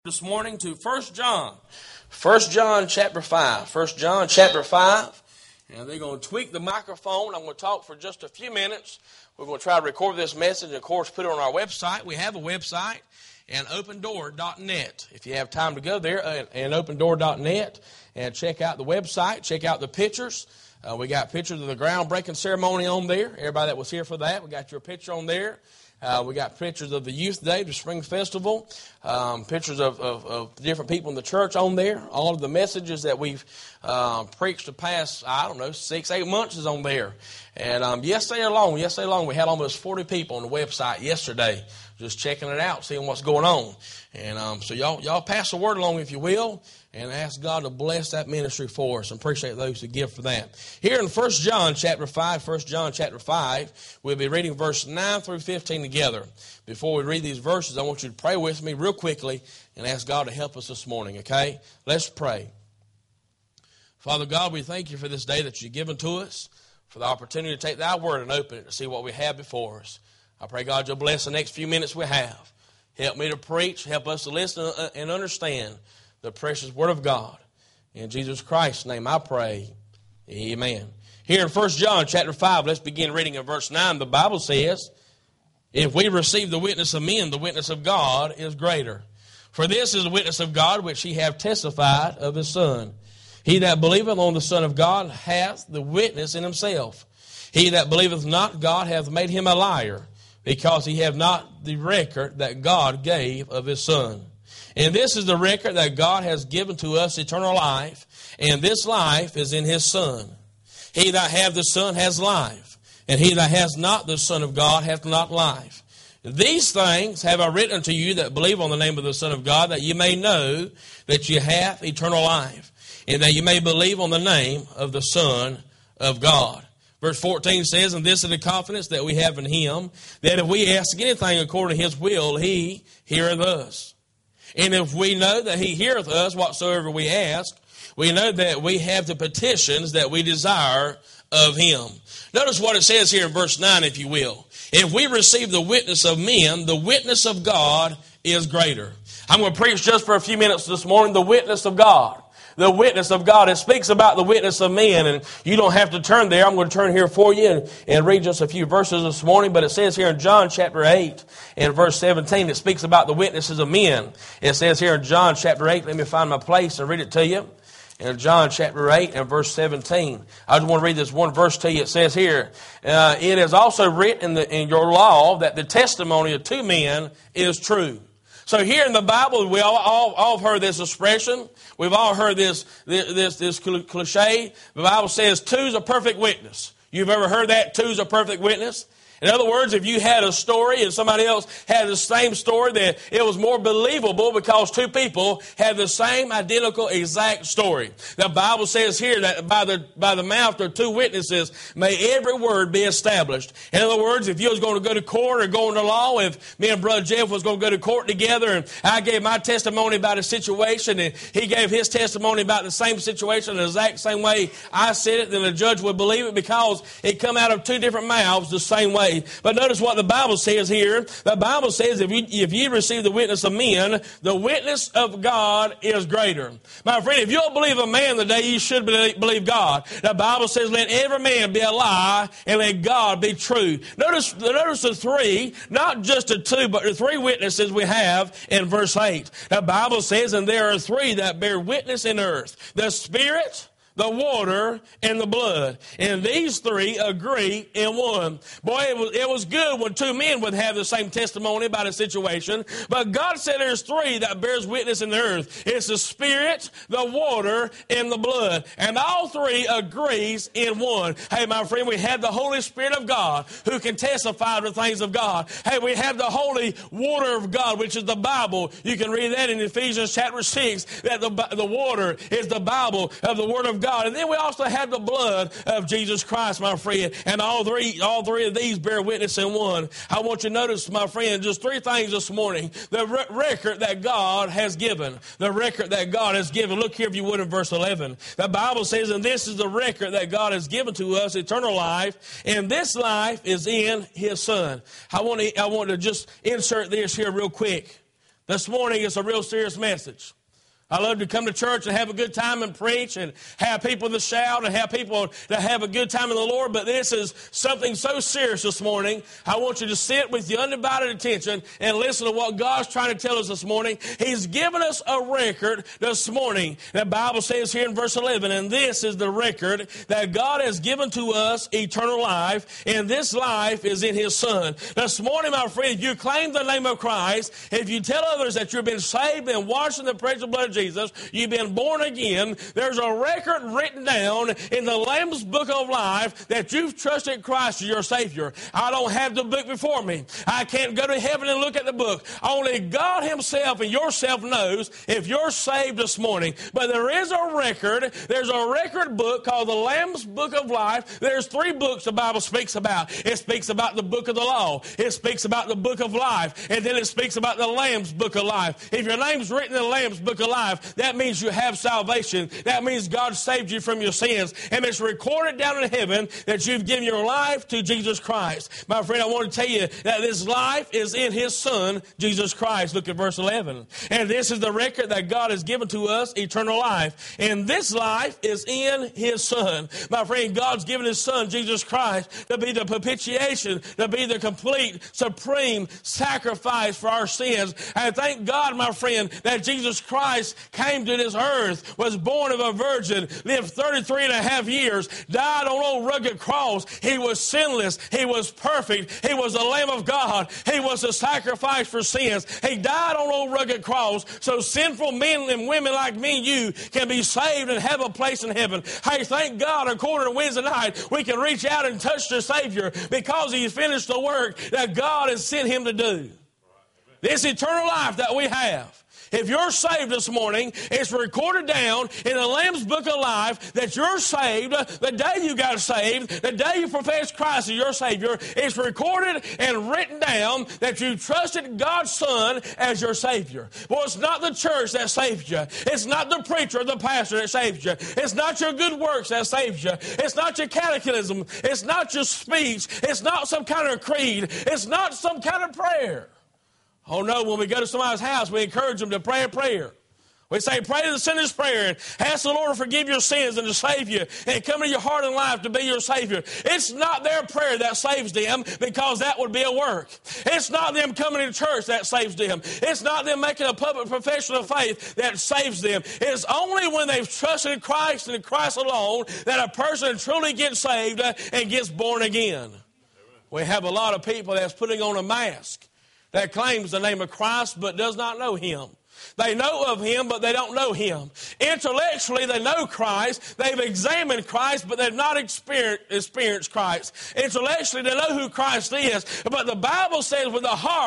This morning to 1 John. 1 John chapter 5. 1 John chapter 5. And they're going to tweak the microphone. I'm going to talk for just a few minutes. We're going to try to record this message and, of course, put it on our website. We have a website, and opendoor.net. If you have time to go there, and opendoor.net, and check out the website, check out the pictures. We got pictures of the groundbreaking ceremony on there. Everybody that was here for that, we got your picture on there. We got pictures of the Youth Day, the Spring Festival, pictures of different people in the church on there. All of the messages that we've preached the past, 6-8 months is on there. And yesterday alone, we had almost 40 people on the website yesterday just checking it out, seeing what's going on. And so y'all pass the word along, if you will, and ask God to bless that ministry for us. And appreciate those who give for that. Here in 1 John chapter 5, we'll be reading verse 9 through 15 together. Before we read these verses, I want you to pray with me real quickly and ask God to help us this morning, okay? Let's pray. Father God, we thank you for this day that you've given to us, for the opportunity to take thy word and open it to see what we have before us. I pray, God, you'll bless the next few minutes we have. Help me to preach. Help us to listen and understand the precious word of God. In Jesus Christ's name I pray. Amen. Here in 1 John chapter 5, let's begin reading in verse 9. The Bible says, "If we receive the witness of men, the witness of God is greater. For this is the witness of God which he hath testified of his Son. He that believeth on the Son of God hath the witness in himself. He that believeth not God hath made him a liar, because he hath not the record that God gave of his Son. And this is the record that God has given to us, eternal life, and this life is in his Son. He that hath the Son has life, and he that has not the Son of God hath not life. These things have I written unto you that believe on the name of the Son of God, that ye may know that ye have eternal life, and that ye may believe on the name of the Son of God." Verse 14 says, "And this is the confidence that we have in him, that if we ask anything according to his will, he heareth us. And if we know that he heareth us whatsoever we ask, we know that we have the petitions that we desire of him." Notice what it says here in verse 9, if you will. If we receive the witness of men, the witness of God is greater. I'm going to preach just for a few minutes this morning, the witness of God. The witness of God. It speaks about the witness of men, and you don't have to turn there. I'm going to turn here for you and read just a few verses this morning. But it says here in John chapter 8 and verse 17, it speaks about the witnesses of men. It says here in John chapter 8, let me find my place and read it to you. In John chapter 8 and verse 17. I just want to read this one verse to you. It says here, "It is also written in your law that the testimony of two men is true." So here in the Bible, we all have heard this expression. We've all heard this cliche. The Bible says two's a perfect witness. You've ever heard that? Two's a perfect witness? In other words, if you had a story and somebody else had the same story, then it was more believable because two people had the same identical exact story. The Bible says here that by the mouth of two witnesses may every word be established. In other words, if you was going to go to court or go into law, if me and Brother Jeff was going to go to court together and I gave my testimony about a situation and he gave his testimony about the same situation the exact same way I said it, then the judge would believe it because it come out of two different mouths the same way. But notice what the Bible says here. The Bible says if ye receive the witness of men, the witness of God is greater. My friend, if you'll believe a man today, you should believe God. The Bible says, "Let every man be a lie, and let God be true." Notice the three, not just the two, but the three witnesses we have in verse 8. The Bible says, "And there are three that bear witness in earth, the Spirit, the water, and the blood. And these three agree in one." Boy, it was good when two men would have the same testimony about a situation. But God said there's three that bears witness in the earth. It's the Spirit, the water, and the blood. And all three agrees in one. Hey, my friend, we have the Holy Spirit of God who can testify to the things of God. Hey, we have the holy water of God, which is the Bible. You can read that in Ephesians chapter 6, that the water is the Bible of the Word of God. And then we also have the blood of Jesus Christ, my friend. And all three of these bear witness in one. I want you to notice, my friend, just three things this morning. The record that God has given. The record that God has given. Look here if you would in verse 11. The Bible says, "And this is the record that God has given to us, eternal life. And this life is in his Son." I want to just insert this here real quick. This morning it's a real serious message. I love to come to church and have a good time and preach and have people to shout and have people to have a good time in the Lord. But this is something so serious this morning. I want you to sit with your undivided attention and listen to what God's trying to tell us this morning. He's given us a record this morning. The Bible says here in verse 11, and this is the record that God has given to us, eternal life, and this life is in His Son. This morning, my friend, if you claim the name of Christ, if you tell others that you've been saved and washed in the precious blood of Jesus, you've been born again, there's a record written down in the Lamb's Book of Life that you've trusted Christ as your Savior. I don't have the book before me. I can't go to heaven and look at the book. Only God Himself and yourself knows if you're saved this morning. But there is a record. There's a record book called the Lamb's Book of Life. There's 3 books the Bible speaks about. It speaks about the book of the law. It speaks about the book of life. And then it speaks about the Lamb's Book of Life. If your name's written in the Lamb's Book of Life, that means you have salvation. That means God saved you from your sins. And it's recorded down in heaven that you've given your life to Jesus Christ. My friend, I want to tell you that this life is in His Son, Jesus Christ. Look at verse 11. And this is the record that God has given to us, eternal life. And this life is in His Son. My friend, God's given His Son, Jesus Christ, to be the propitiation, to be the complete, supreme sacrifice for our sins. And thank God, my friend, that Jesus Christ came to this earth, was born of a virgin, lived 33 and a half years, died on old rugged cross. He was sinless. He was perfect. He was the Lamb of God. He was the sacrifice for sins. He died on old rugged cross so sinful men and women like me and you can be saved and have a place in heaven. Hey, thank God, according to Wednesday night, we can reach out and touch the Savior because He finished the work that God has sent Him to do. This eternal life that we have. If you're saved this morning, it's recorded down in the Lamb's Book of Life that you're saved the day you got saved, the day you professed Christ as your Savior. It's recorded and written down that you trusted God's Son as your Savior. Well, it's not the church that saves you. It's not the preacher or the pastor that saves you. It's not your good works that saves you. It's not your catechism. It's not your speech. It's not some kind of creed. It's not some kind of prayer. Oh no, when we go to somebody's house, we encourage them to pray a prayer. We say, pray the sinner's prayer and ask the Lord to forgive your sins and to save you and come into your heart and life to be your Savior. It's not their prayer that saves them because that would be a work. It's not them coming to church that saves them. It's not them making a public profession of faith that saves them. It's only when they've trusted Christ and Christ alone that a person truly gets saved and gets born again. We have a lot of people that's putting on a mask that claims the name of Christ but does not know Him. They know of Him, but they don't know Him. Intellectually, they know Christ. They've examined Christ, but they've not experienced Christ. Intellectually, they know who Christ is. But the Bible says with the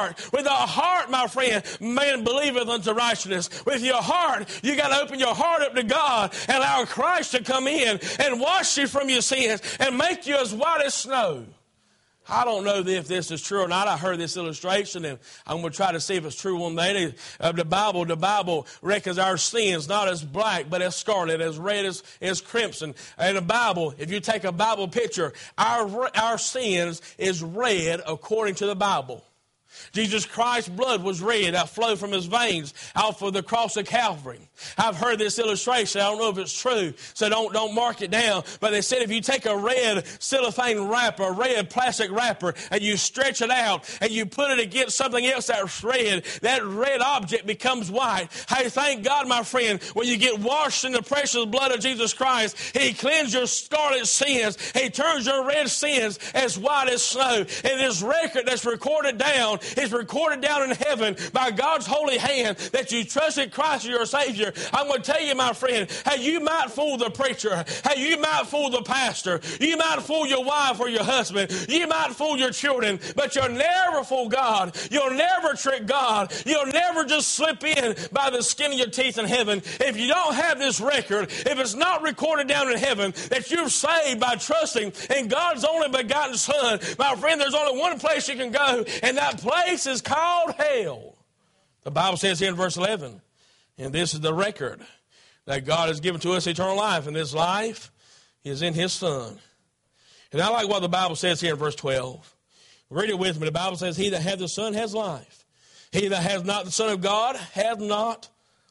heart, my friend, man believeth unto righteousness. With your heart, you got to open your heart up to God and allow Christ to come in and wash you from your sins and make you as white as snow. I don't know if this is true or not. I heard this illustration, and I'm going to try to see if it's true one day. The Bible reckons our sins not as black, but as scarlet, as red as crimson. In the Bible, if you take a Bible picture, our sins is red according to the Bible. Jesus Christ's blood was red that flowed from His veins out for the cross of Calvary. I've heard this illustration. I don't know if it's true, so don't mark it down. But they said if you take a red cellophane wrapper, a red plastic wrapper, and you stretch it out and you put it against something else that's red, that red object becomes white. Hey, thank God, my friend, when you get washed in the precious blood of Jesus Christ, He cleans your scarlet sins. He turns your red sins as white as snow. And this record that's recorded down is recorded down in heaven by God's holy hand that you trusted Christ as your Savior. I'm going to tell you, my friend, how you might fool the preacher, how you might fool the pastor, you might fool your wife or your husband, you might fool your children, but you'll never fool God. You'll never trick God. You'll never just slip in by the skin of your teeth in heaven. If you don't have this record, if it's not recorded down in heaven that you're saved by trusting in God's only begotten Son, my friend, there's only one place you can go, and that place is called hell. The Bible says here in verse 11, and this is the record that God has given to us, eternal life, and this life is in His Son. And I like what the Bible says here in verse 12. Read it with me. The Bible says, he that hath the Son has life. He that has not the Son of God hath not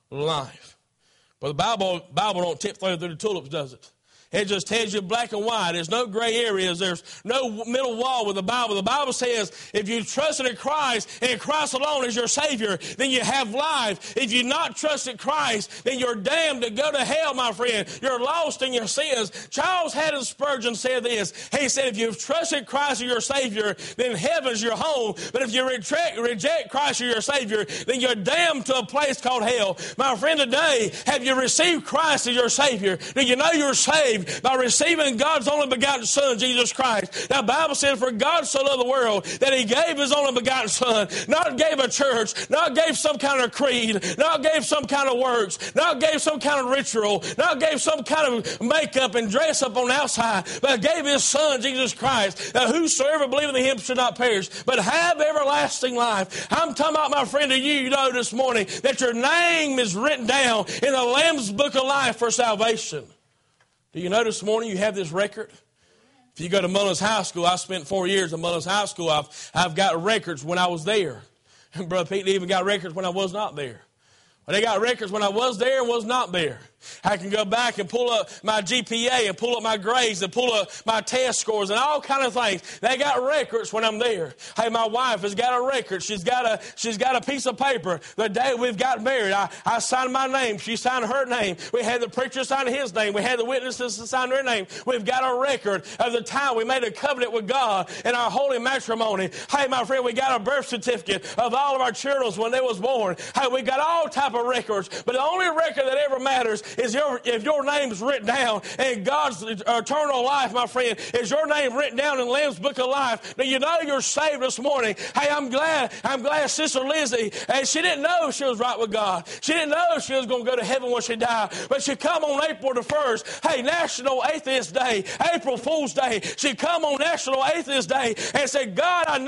life. But the Bible don't tip through the tulips, does it? It just tells you black and white. There's no gray areas. There's no middle wall with the Bible. The Bible says if you trusted in Christ and Christ alone as your Savior, then you have life. If you not trusted Christ, then you're damned to go to hell, my friend. You're lost in your sins. Charles Haddon Spurgeon said this. He said, if you've trusted Christ as your Savior, then heaven's your home. But if you reject Christ as your Savior, then you're damned to a place called hell. My friend, today, have you received Christ as your Savior? Do you know you're saved by receiving God's only begotten Son, Jesus Christ? Now, the Bible says, for God so loved the world that He gave His only begotten Son. Not gave a church, not gave some kind of creed, not gave some kind of works, not gave some kind of ritual, not gave some kind of makeup and dress up on the outside, but gave His Son, Jesus Christ, that whosoever believeth in Him should not perish, but have everlasting life. I'm talking about, my friend, to you know this morning that your name is written down in the Lamb's Book of Life for salvation. Do you know this morning you have this record? If you go to Mullins High School, I spent 4 years at Mullins High School. I've got records when I was there. And Brother Pete even got records when I was not there. Well, they got records when I was there and was not there. I can go back and pull up my GPA and pull up my grades and pull up my test scores and all kind of things. They got records when I'm there. Hey, my wife has got a record. She's got a piece of paper. The day we've got married, I signed my name. She signed her name. We had the preacher sign his name. We had the witnesses to sign their name. We've got a record of the time we made a covenant with God in our holy matrimony. Hey, my friend, we got a birth certificate of all of our children when they was born. Hey, we got all type of records. But the only record that ever matters is if your name's written down in God's eternal life, my friend, is your name written down in the Lamb's Book of Life. Now, you know you're saved this morning. Hey, I'm glad Sister Lizzie, and she didn't know she was right with God. She didn't know she was going to go to heaven when she died. But she come on April the 1st, hey, National Atheist Day, April Fool's Day. She come on National Atheist Day and said, God, I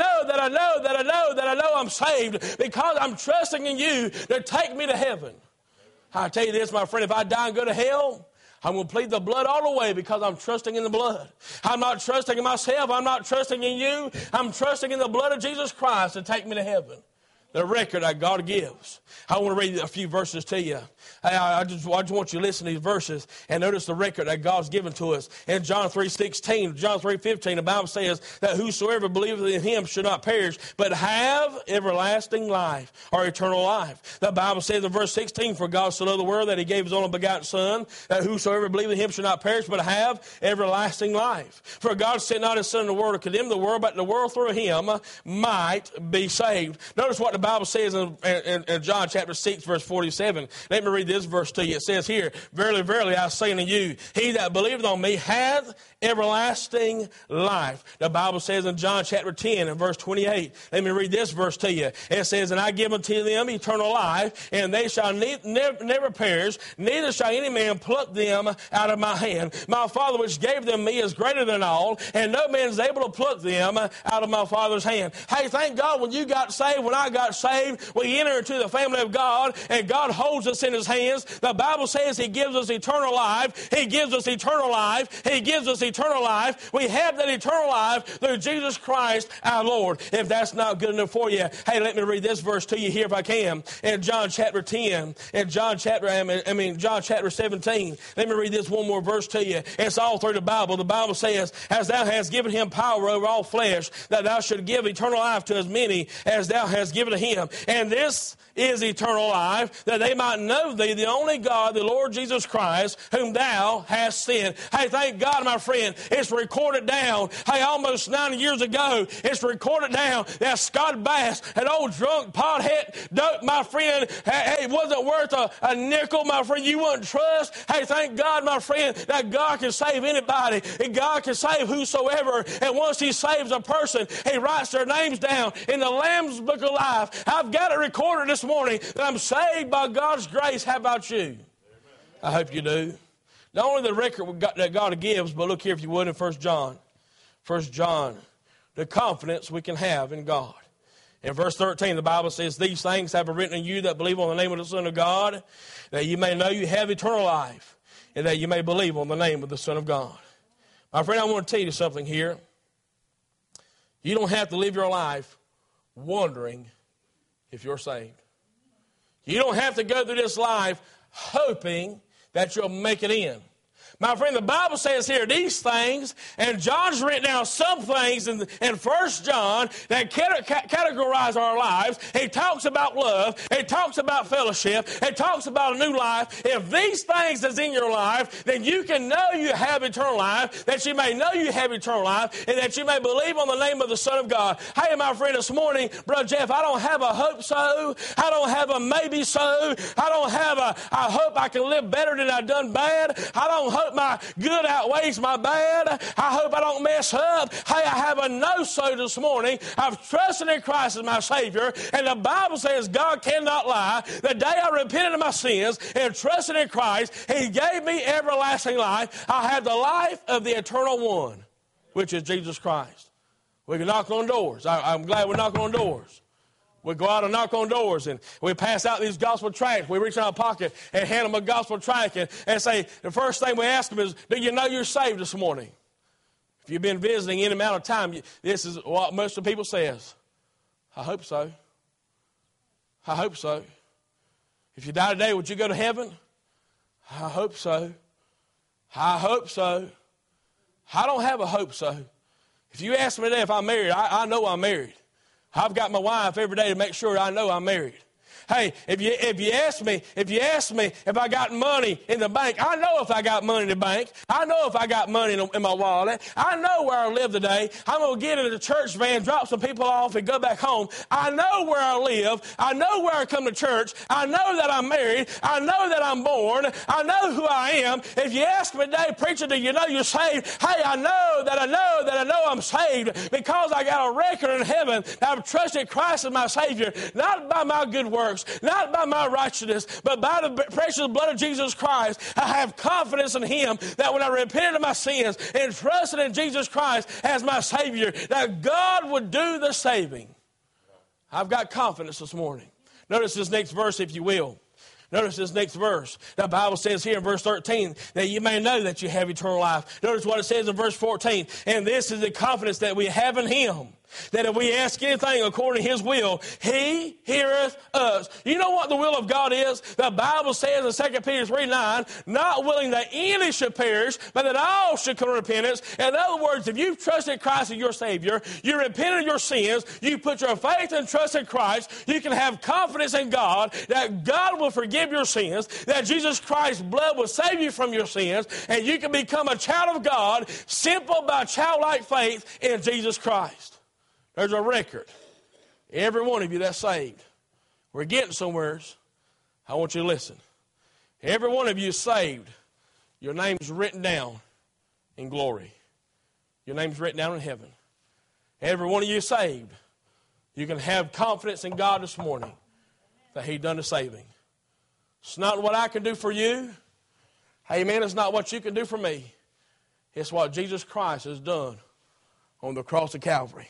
know I'm saved because I'm trusting in you to take me to heaven. I tell you this, my friend, if I die and go to hell, I'm going to plead the blood all the way because I'm trusting in the blood. I'm not trusting in myself. I'm not trusting in you. I'm trusting in the blood of Jesus Christ to take me to heaven. The record that God gives. I want to read a few verses to you. I just want you to listen to these verses and notice the record that God's given to us. In John 3:16, John 3:15, the Bible says that whosoever believeth in Him should not perish, but have everlasting life or eternal life. The Bible says in verse 16, for God so loved the world that He gave His only begotten Son, that whosoever believeth in Him should not perish, but have everlasting life. For God sent not His Son in the world to condemn the world, but the world through Him might be saved. Notice what the Bible says in John chapter 6, verse 47. Let me read this verse to you. It says here, verily, verily, I say unto you, he that believeth on me hath everlasting life. The Bible says in John chapter 10 and verse 28. Let me read this verse to you. It says, and I give unto them eternal life, and they shall never perish, neither shall any man pluck them out of my hand. My Father which gave them me is greater than all, and no man is able to pluck them out of my Father's hand. Hey, thank God when you got saved, when I got saved, we enter into the family of God, and God holds us in His hands. The Bible says He gives us eternal life. He gives us eternal life. He gives us eternal life. We have that eternal life through Jesus Christ our Lord. If that's not good enough for you, hey, let me read this verse to you here if I can. In John chapter 10, in John chapter 17. Let me read this one more verse to you. It's all through the Bible. The Bible says, as thou hast given Him power over all flesh, that thou should give eternal life to as many as thou hast given to Him. And this is eternal life, that they might know Thee, the only God, the Lord Jesus Christ, whom Thou hast sent. Hey, thank God, my friend, it's recorded down. Hey, almost 90 years ago, it's recorded down that Scott Bass, an old drunk pothead dope, my friend, hey, wasn't worth a nickel, my friend, you wouldn't trust. Hey, thank God, my friend, that God can save anybody, and God can save whosoever, and once He saves a person, He writes their names down in the Lamb's Book of Life. I've got it recorded this morning that I'm saved by God's grace. How about you? Amen. I hope you do. Not only the record that God gives, but look here if you would in 1 John. 1 John, the confidence we can have in God. In verse 13, the Bible says, these things have I written in you that believe on the name of the Son of God, that you may know you have eternal life, and that you may believe on the name of the Son of God. My friend, I want to tell you something here. You don't have to live your life wondering if you're saved. You don't have to go through this life hoping that you'll make it in. My friend, the Bible says here these things, and John's written down some things in 1 John that categorize our lives. He talks about love. He talks about fellowship. He talks about a new life. If these things is in your life, then you can know you have eternal life, that you may know you have eternal life, and that you may believe on the name of the Son of God. Hey, my friend, this morning, Brother Jeff, I don't have a hope so. I don't have a maybe so. I don't have a I hope I can live better than I've done bad. I don't hope my good outweighs my bad. I hope I don't mess up. Hey, I have a no-so this morning. I've trusted in Christ as my Savior, and the Bible says God cannot lie. The day I repented of my sins and trusted in Christ, He gave me everlasting life. I have the life of the eternal one, which is Jesus Christ. We can knock on doors. I'm glad we're knocking on doors. We go out and knock on doors, and we pass out these gospel tracts. We reach in our pocket and hand them a gospel tract and say, the first thing we ask them is, do you know you're saved this morning? If you've been visiting any amount of time, this is what most of the people says. I hope so. I hope so. If you die today, would you go to heaven? I hope so. I hope so. I don't have a hope so. If you ask me today if I'm married, I know I'm married. I've got my wife every day to make sure I know I'm married. Hey, if you ask me if I got money in the bank, I know if I got money in the bank. I know if I got money in my wallet. I know where I live today. I'm going to get in the church van, drop some people off, and go back home. I know where I live. I know where I come to church. I know that I'm married. I know that I'm born. I know who I am. If you ask me today, preacher, do you know you're saved? Hey, I know I'm saved because I got a record in heaven that I've trusted Christ as my Savior, not by my good works, not by my righteousness, but by the precious blood of Jesus Christ. I have confidence in Him that when I repented of my sins and trusted in Jesus Christ as my Savior, that God would do the saving. I've got confidence this morning. Notice this next verse, if you will. Notice this next verse. The Bible says here in verse 13 that you may know that you have eternal life. Notice what it says in verse 14. And this is the confidence that we have in Him, that if we ask anything according to His will, He heareth us. You know what the will of God is? The Bible says in 2 Peter 3:9, not willing that any should perish, but that all should come to repentance. In other words, if you've trusted Christ as your Savior, you repented of your sins, you put your faith and trust in Christ, you can have confidence in God that God will forgive your sins, that Jesus Christ's blood will save you from your sins, and you can become a child of God simple by childlike faith in Jesus Christ. There's a record. Every one of you that's saved. We're getting somewhere. I want you to listen. Every one of you is saved. Your name's written down in glory. Your name's written down in heaven. Every one of you is saved. You can have confidence in God this morning that He done the saving. It's not what I can do for you. Amen. It's not what you can do for me. It's what Jesus Christ has done on the cross of Calvary.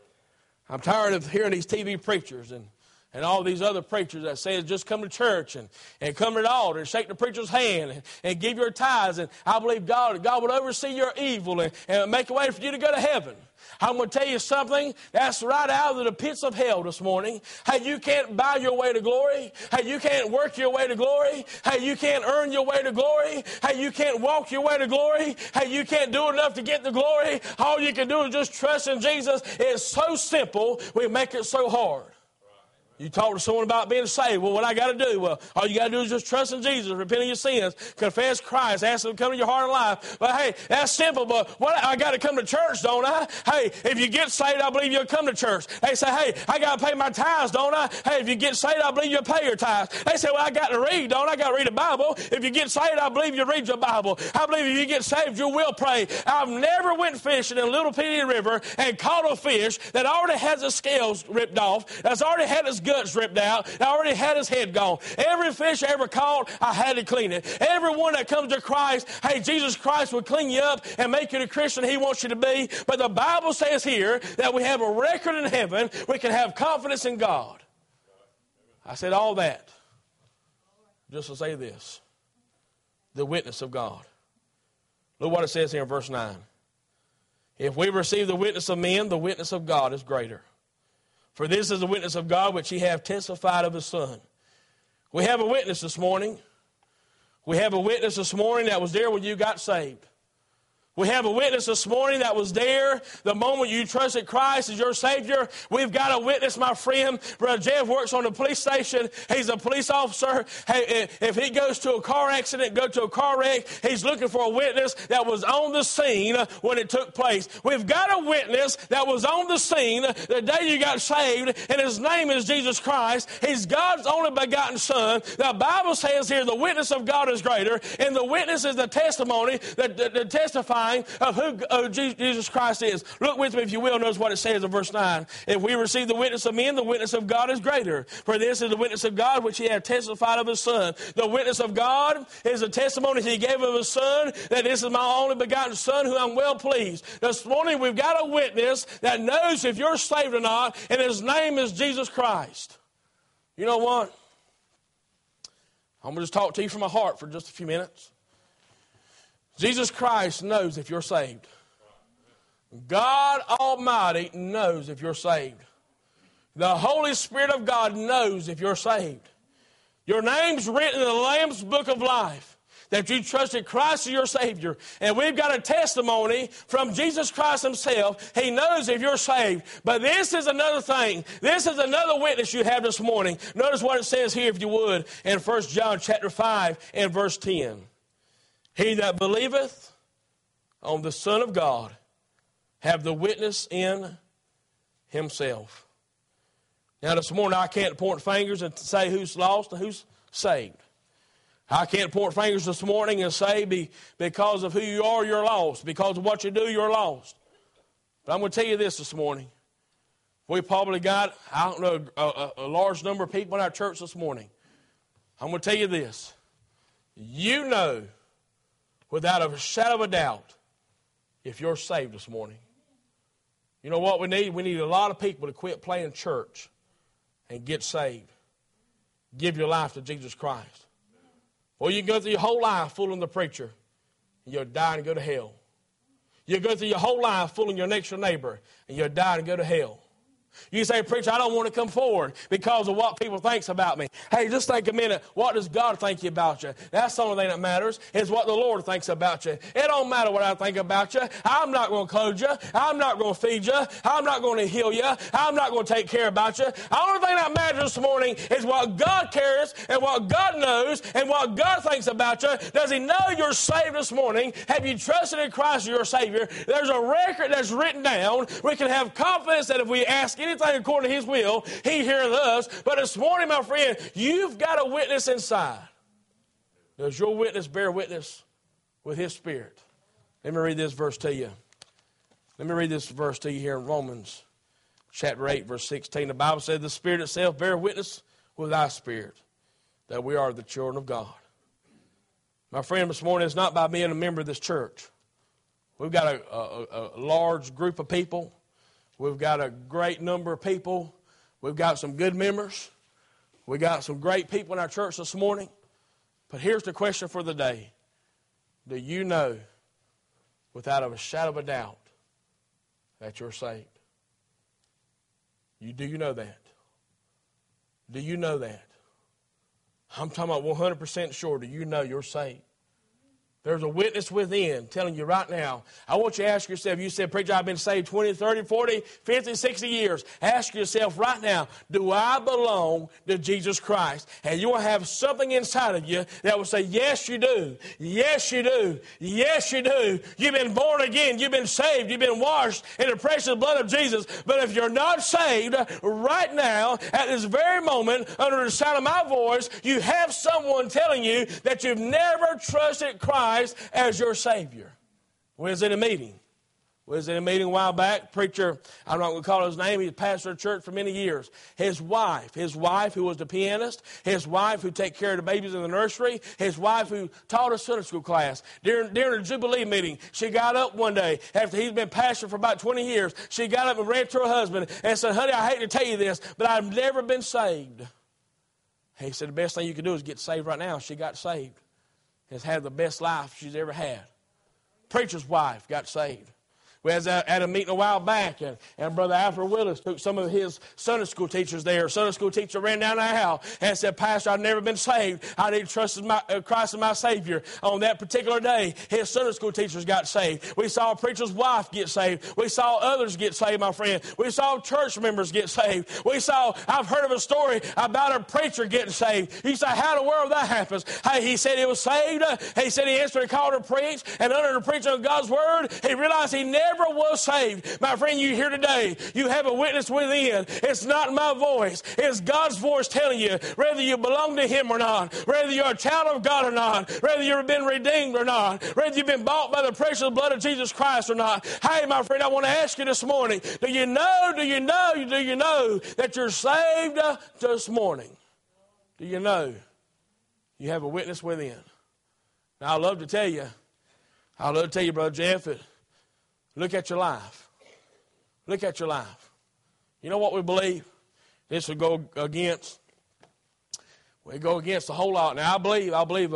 I'm tired of hearing these TV preachers and all these other preachers that say just come to church and come to the altar and shake the preacher's hand and give your tithes. And I believe God would oversee your evil and make a way for you to go to heaven. I'm going to tell you something that's right out of the pits of hell this morning. Hey, you can't buy your way to glory. Hey, you can't work your way to glory. Hey, you can't earn your way to glory. Hey, you can't walk your way to glory. Hey, you can't do enough to get the glory. All you can do is just trust in Jesus. It's so simple. We make it so hard. You talk to someone about being saved. Well, what I got to do? Well, all you got to do is just trust in Jesus, repent of your sins, confess Christ, ask Him to come into your heart and life. But hey, that's simple. But what I got to come to church, don't I? Hey, if you get saved, I believe you'll come to church. They say, hey, I got to pay my tithes, don't I? Hey, if you get saved, I believe you'll pay your tithes. They say, well, I got to read, don't I? I got to read the Bible. If you get saved, I believe you read your Bible. I believe if you get saved, you will pray. I've never went fishing in Little Petey River and caught a fish that already has its scales ripped off, that's already had its guts ripped out. I already had his head gone. Every fish I ever caught, I had to clean it. Everyone that comes to Christ, hey, Jesus Christ will clean you up and make you the Christian He wants you to be. But the Bible says here that we have a record in heaven. We can have confidence in God. I said all that just to say this. The witness of God. Look what it says here in verse 9. If we receive the witness of men, the witness of God is greater. For this is the witness of God which he hath testified of his Son. We have a witness this morning. We have a witness this morning that was there when you got saved. We have a witness this morning that was there the moment you trusted Christ as your Savior. We've got a witness, my friend. Brother Jeff works on the police station. He's a police officer. Hey, if he goes to a car accident, go to a car wreck, he's looking for a witness that was on the scene when it took place. We've got a witness that was on the scene the day you got saved, and his name is Jesus Christ. He's God's only begotten Son. The Bible says here the witness of God is greater, and the witness is the testimony, the testifying of who Jesus Christ is. Look with me, if you will. Notice what it says in verse 9. If we receive the witness of men, the witness of God is greater. For this is the witness of God which he hath testified of his Son. The witness of God is the testimony he gave of his Son, that this is my only begotten Son who I'm well pleased. This morning we've got a witness that knows if you're saved or not, and his name is Jesus Christ. You know what? I'm going to just talk to you from my heart for just a few minutes. Jesus Christ knows if you're saved. God Almighty knows if you're saved. The Holy Spirit of God knows if you're saved. Your name's written in the Lamb's Book of Life, that you trusted Christ as your Savior. And we've got a testimony from Jesus Christ himself. He knows if you're saved. But this is another thing. This is another witness you have this morning. Notice what it says here, if you would, in 1 John chapter 5 and verse 10. He that believeth on the Son of God have the witness in himself. Now this morning I can't point fingers and say who's lost and who's saved. I can't point fingers this morning and say because of who you are, you're lost. Because of what you do, you're lost. But I'm going to tell you this morning. We probably got, I don't know, a large number of people in our church this morning. I'm going to tell you this. You know, without a shadow of a doubt, if you're saved this morning. You know what we need? We need a lot of people to quit playing church and get saved. Give your life to Jesus Christ. Or you can go through your whole life fooling the preacher, and you'll die and go to hell. You'll go through your whole life fooling your next door neighbor, and you'll die and go to hell. You say, preacher, I don't want to come forward because of what people think about me. Hey, just think a minute. What does God think about you? That's the only thing that matters, is what the Lord thinks about you. It don't matter what I think about you. I'm not going to clothe you. I'm not going to feed you. I'm not going to heal you. I'm not going to take care about you. The only thing that matters this morning is what God cares and what God knows and what God thinks about you. Does he know you're saved this morning? Have you trusted in Christ as your Savior? There's a record that's written down. We can have confidence that if we ask anything according to his will, he hears us. But this morning, my friend, you've got a witness inside. Does your witness bear witness with his spirit? Let me read this verse to you. Let me read this verse to you here in Romans chapter 8, verse 16. The Bible says, the Spirit itself bear witness with thy spirit that we are the children of God. My friend, this morning, it's not by being a member of this church. We've got a large group of people. We've got a great number of people. We've got some good members. We got some great people in our church this morning. But here's the question for the day. Do you know, without a shadow of a doubt, that you're saved? Do you know that? Do you know that? I'm talking about 100% sure. Do you know you're saved? There's a witness within telling you right now. I want you to ask yourself, you said, preacher, I've been saved 20, 30, 40, 50, 60 years. Ask yourself right now, do I belong to Jesus Christ? And you will have something inside of you that will say, yes, you do. Yes, you do. Yes, you do. You've been born again. You've been saved. You've been washed in the precious blood of Jesus. But if you're not saved right now, at this very moment, under the sound of my voice, you have someone telling you that you've never trusted Christ as your Savior. We was in a meeting. We was in a meeting a while back. Preacher, I'm not going to call his name. He was pastor of church for many years. His wife who was the pianist, his wife who take care of the babies in the nursery, his wife who taught a Sunday school class. During the Jubilee meeting, she got up one day after he's been pastor for about 20 years. She got up and ran to her husband and said, honey, I hate to tell you this, but I've never been saved. He said, the best thing you can do is get saved right now. She got saved. Has had the best life she's ever had. Preacher's wife got saved. We was at a meeting a while back, and Brother Alfred Willis took some of his Sunday school teachers there. Sunday school teacher ran down the aisle and said, Pastor, I've never been saved. I need to trust Christ as my Savior. On that particular day, his Sunday school teachers got saved. We saw a preacher's wife get saved. We saw others get saved, my friend. We saw church members get saved. I've heard of a story about a preacher getting saved. You say, how in the world that happens? Hey, he said he was saved. He said he answered a call to preach, and under the preaching of God's word, he realized he never was saved. My friend, you here today, you have a witness within. It's not my voice. It's God's voice telling you whether you belong to Him or not, whether you're a child of God or not, whether you've been redeemed or not, whether you've been bought by the precious blood of Jesus Christ or not. Hey, my friend, I want to ask you this morning, do you know that you're saved this morning? Do you know you have a witness within? Now, I'd love to tell you, Brother Jeff, look at your life. Look at your life. You know what we believe? This would go against. We go against a whole lot. Now, I believe like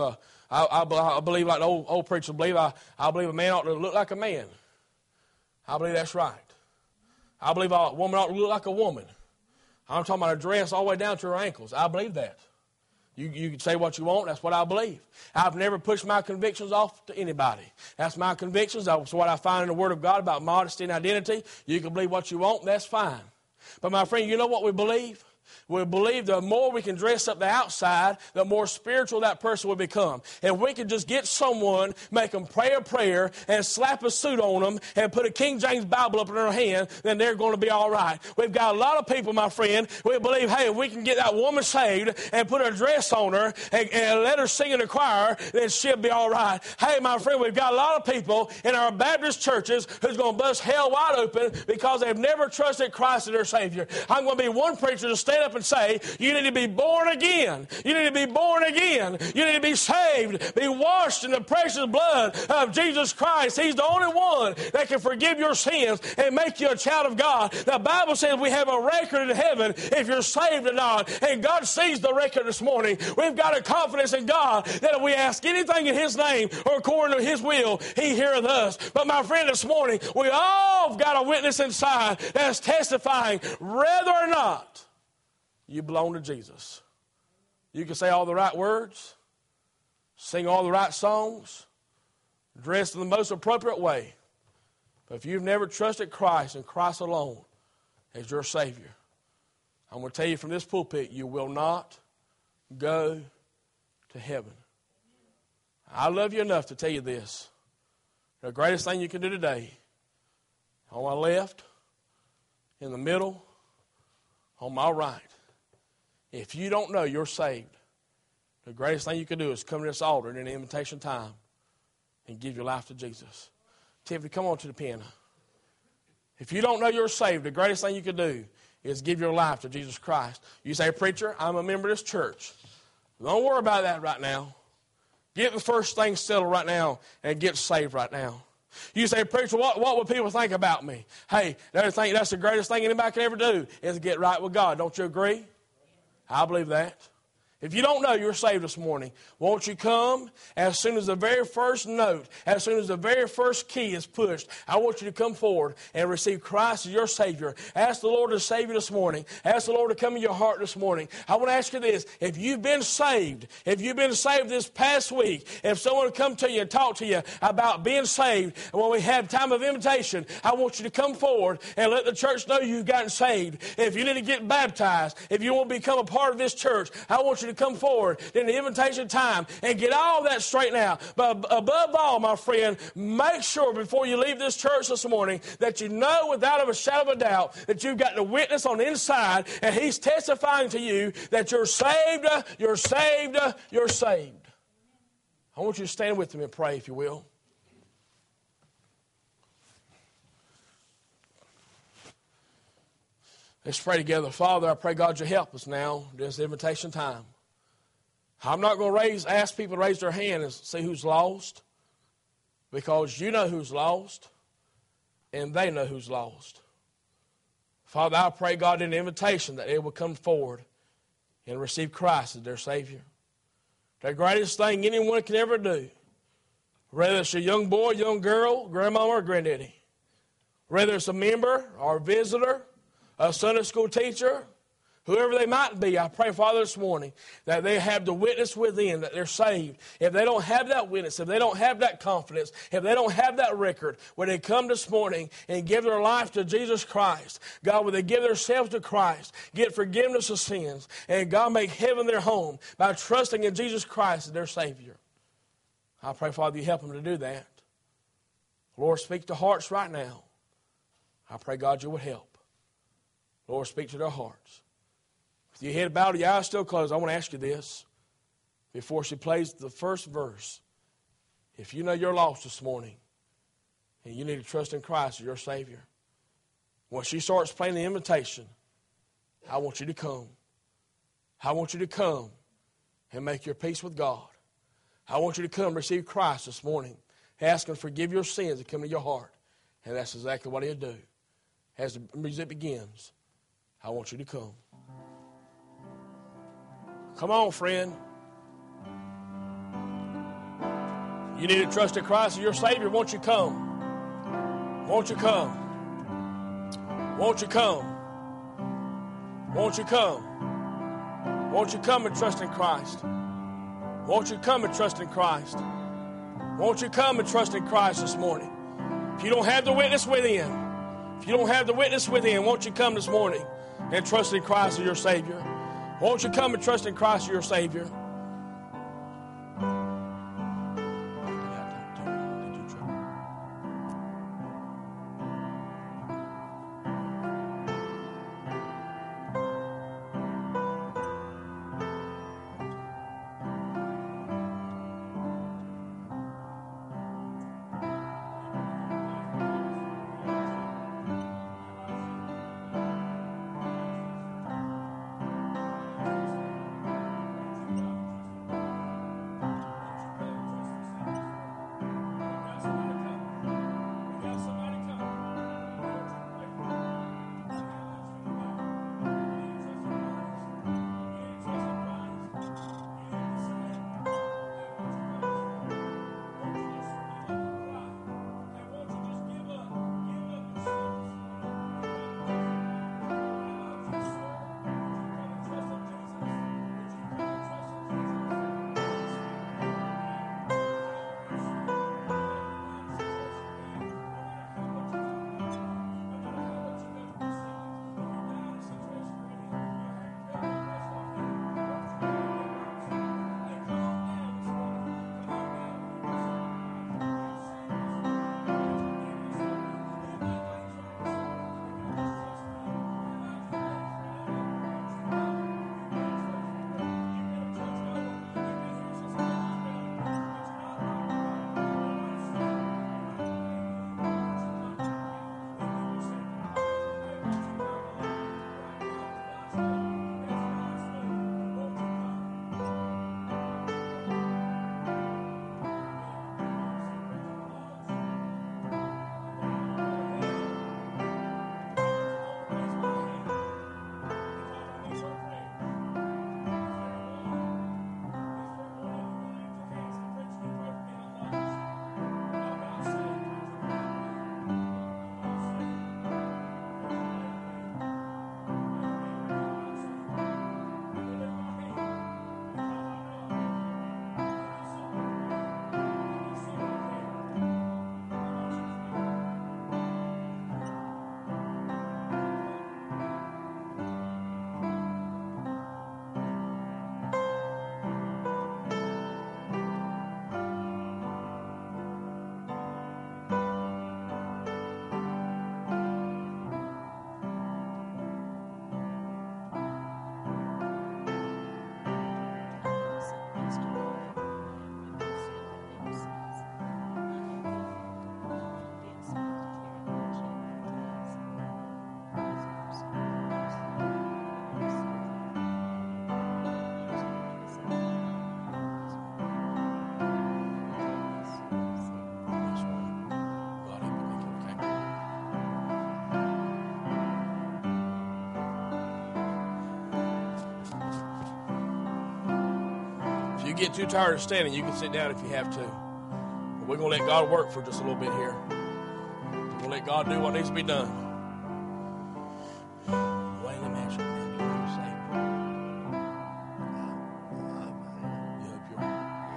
the old preachers believe. I believe a man ought to look like a man. I believe that's right. I believe a woman ought to look like a woman. I'm talking about a dress all the way down to her ankles. I believe that. You can say what you want. That's what I believe. I've never pushed my convictions off to anybody. That's my convictions. That's what I find in the Word of God about modesty and identity. You can believe what you want, and that's fine. But my friend, you know what we believe? We believe the more we can dress up the outside, the more spiritual that person will become. If we can just get someone, make them pray a prayer, and slap a suit on them, and put a King James Bible up in their hand, then they're going to be all right. We've got a lot of people, my friend, we believe, hey, if we can get that woman saved and put a dress on her and let her sing in the choir, then she'll be all right. Hey, my friend, we've got a lot of people in our Baptist churches who's going to bust hell wide open because they've never trusted Christ as their Savior. I'm going to be one preacher to stand up and say, you need to be born again. You need to be born again. You need to be saved, be washed in the precious blood of Jesus Christ. He's the only one that can forgive your sins and make you a child of God. The Bible says we have a record in heaven if you're saved or not, and God sees the record this morning. We've got a confidence in God that if we ask anything in His name or according to His will, He heareth us. But my friend, this morning, we all got a witness inside that's testifying whether or not you belong to Jesus. You can say all the right words, sing all the right songs, dress in the most appropriate way. But if you've never trusted Christ and Christ alone as your Savior, I'm going to tell you from this pulpit, you will not go to heaven. I love you enough to tell you this. The greatest thing you can do today, on my left, in the middle, on my right, if you don't know you're saved, the greatest thing you can do is come to this altar in the invitation time and give your life to Jesus. Tiffany, come on to the piano. If you don't know you're saved, the greatest thing you can do is give your life to Jesus Christ. You say, preacher, I'm a member of this church. Don't worry about that right now. Get the first thing settled right now and get saved right now. You say, preacher, what would people think about me? Hey, that's the greatest thing anybody can ever do is to get right with God. Don't you agree? I believe that. If you don't know you're saved this morning, won't you come as soon as the very first note, as soon as the very first key is pushed, I want you to come forward and receive Christ as your Savior. Ask the Lord to save you this morning. Ask the Lord to come in your heart this morning. I want to ask you this. If you've been saved this past week, if someone would come to you and talk to you about being saved, and when we have time of invitation, I want you to come forward and let the church know you've gotten saved. If you need to get baptized, if you want to become a part of this church, I want you to come forward in the invitation time and get all that straightened out. But above all, my friend, make sure before you leave this church this morning that you know without a shadow of a doubt that you've got the witness on the inside and He's testifying to you that you're saved, you're saved, you're saved. I want you to stand with me and pray, if you will. Let's pray together. Father, I pray, God, you help us now this invitation time. I'm not going to ask people to raise their hand and see who's lost, because you know who's lost, and they know who's lost. Father, I pray, God, in the invitation that they will come forward and receive Christ as their Savior. The greatest thing anyone can ever do, whether it's a young boy, young girl, grandmama, or granddaddy, Whether it's a member or a visitor, a Sunday school teacher, whoever they might be, I pray, Father, this morning that they have the witness within, that they're saved. If they don't have that witness, if they don't have that confidence, if they don't have that record, when they come this morning and give their life to Jesus Christ, God, when they give themselves to Christ, get forgiveness of sins, and God, make heaven their home by trusting in Jesus Christ as their Savior. I pray, Father, you help them to do that. Lord, speak to hearts right now. I pray, God, you would help. Lord, speak to their hearts. With your head bowed, your eyes still closed, I want to ask you this. Before she plays the first verse, if you know you're lost this morning and you need to trust in Christ as your Savior, when she starts playing the invitation, I want you to come. I want you to come and make your peace with God. I want you to come receive Christ this morning. Ask Him to forgive your sins and come to your heart. And that's exactly what He'll do. As the music begins, I want you to come. Come on, friend. You need to trust in Christ as your Savior. Won't you come? Won't you come? Won't you come? Won't you come? Won't you come and trust in Christ? Won't you come and trust in Christ? Won't you come and trust in Christ this morning? If you don't have the witness within, won't you come this morning and trust in Christ as your Savior? Won't you come and trust in Christ as your Savior? you get too tired of standing, you can sit down if you have to. But we're going to let God work for just a little bit here. We'll let God do what needs to be done. Wayne, let me ask you, man, do you want to save? You hope you're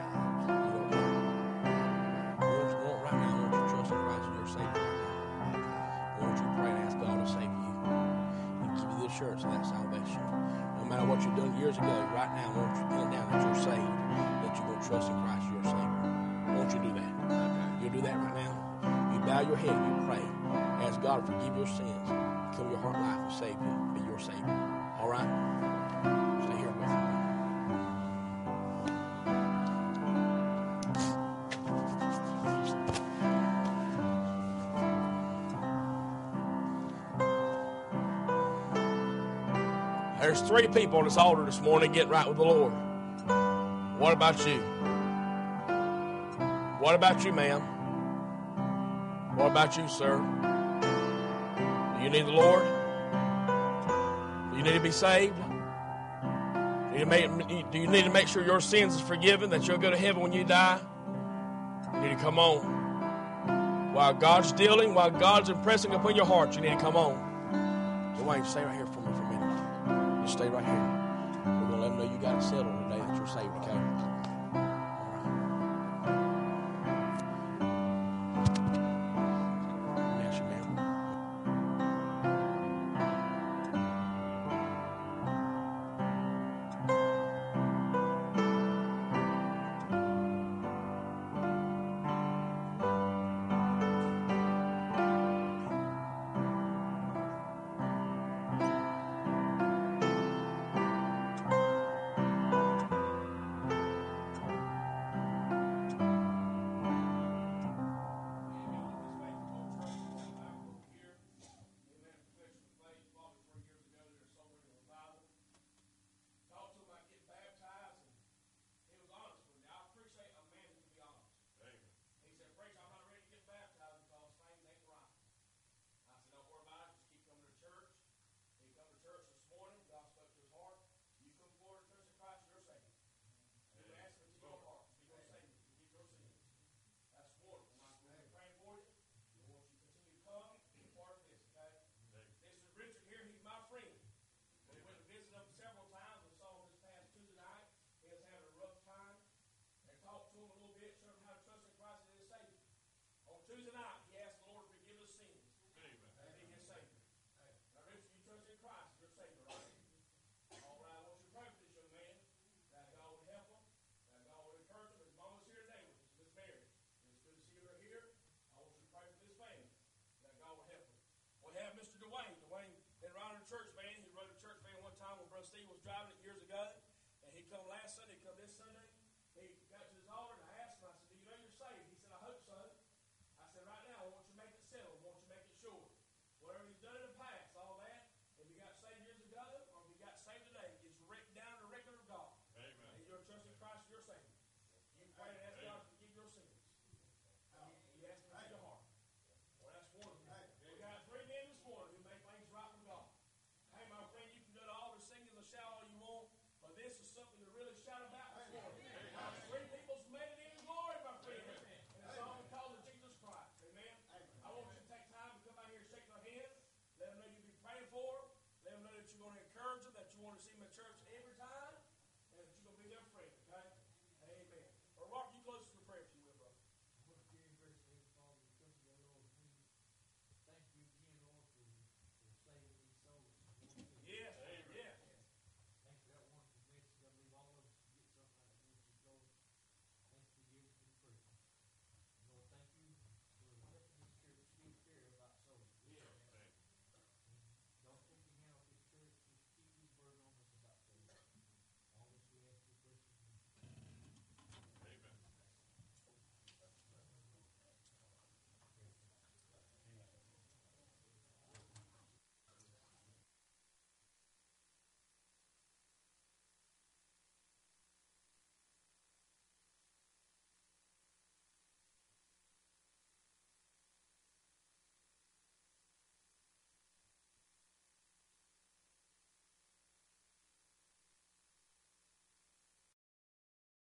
right now. I want you to trust in Christ as your Savior right now. I want you to pray and ask God to save you and give you the assurance of that salvation. No matter what you've done years ago, right now, I want you to pin it down that you're saved, that you're going to trust in Christ as your Savior. I want you to do that. You'll do that right now. You bow your head, you pray. Ask God to forgive your sins, come your heart life and save you, be your Savior. All right? Stay here with me. There's 3 people on this altar this morning getting right with the Lord. What about you? What about you, ma'am? What about you, sir? Do you need the Lord? Do you need to be saved? Do you need to make sure your sins is forgiven, that you'll go to heaven when you die? You need to come on. While God's dealing, while God's impressing upon your heart, you need to come on. Dwayne, stay right here for me for a minute. Just stay right here. We're going to let them know you got it settled today that you're saved, okay? Church van. He rode a church van one time when Brother Steve was driving it years ago, and he come last